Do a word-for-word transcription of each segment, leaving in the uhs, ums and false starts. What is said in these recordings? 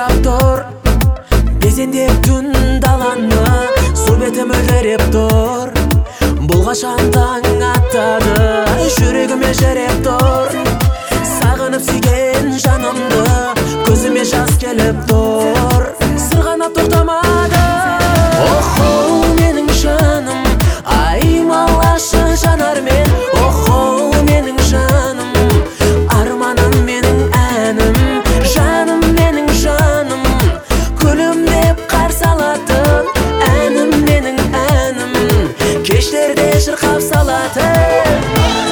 қарап тұр, безендеп түн даланы, су беті мөлдіреп тұр. Бұл қашан таң аттады, жүрегіме жереп тұр. Сағынып сүйген жанымды, көзіме жас келіп тұр. Сырғанап тоқтамады. Охо, менің жаным, аймалашы жанармен. Охо, менің жаным, арманым менің әнім. Жаным менің жаным, күлімдеп қарсы алатын. Әнім менің әнім, кештерде шырқап салатын.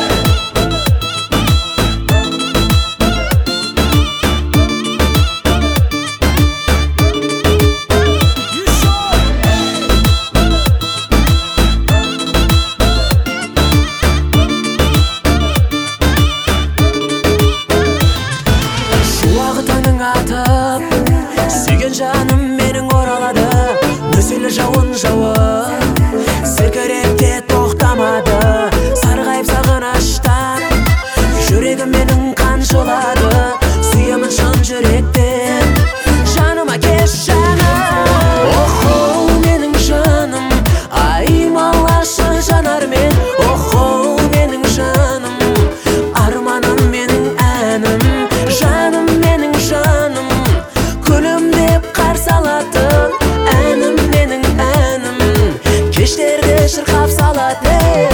Сүйген жаным менің оралады, нөсерлі жауын жауып, сіркіреп те тоқтамады. Сарғайып сағыныштан, жүрегім менің қан жылады. Сүйемін шын жүректен, жаныма кеш жаным. Охо, менің жаным, аймалашы жанармен. Охо, менің жаным, арманым менің әнім. Жаным менің жаным, күлімдеп қарсы алатын. Әнім менің әнім, кештерде шырқап салатын.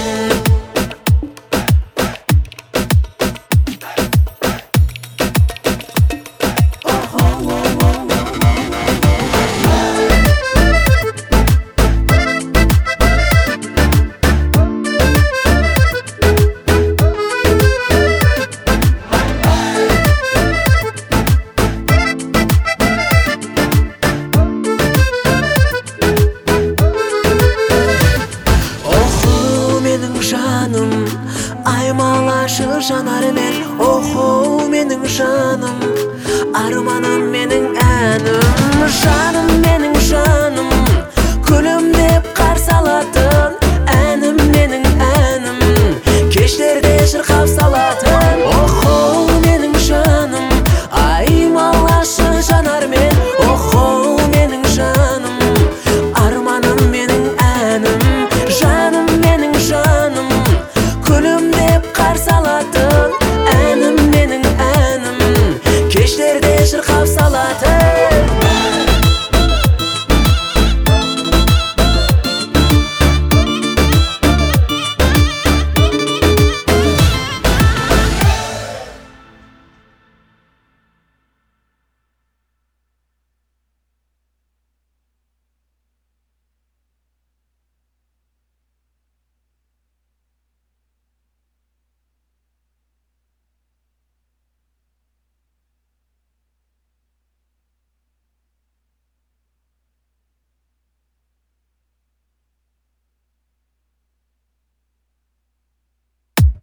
Жаным, аймалашы жанармен. Охо, менің жаным, арманым менің әнім.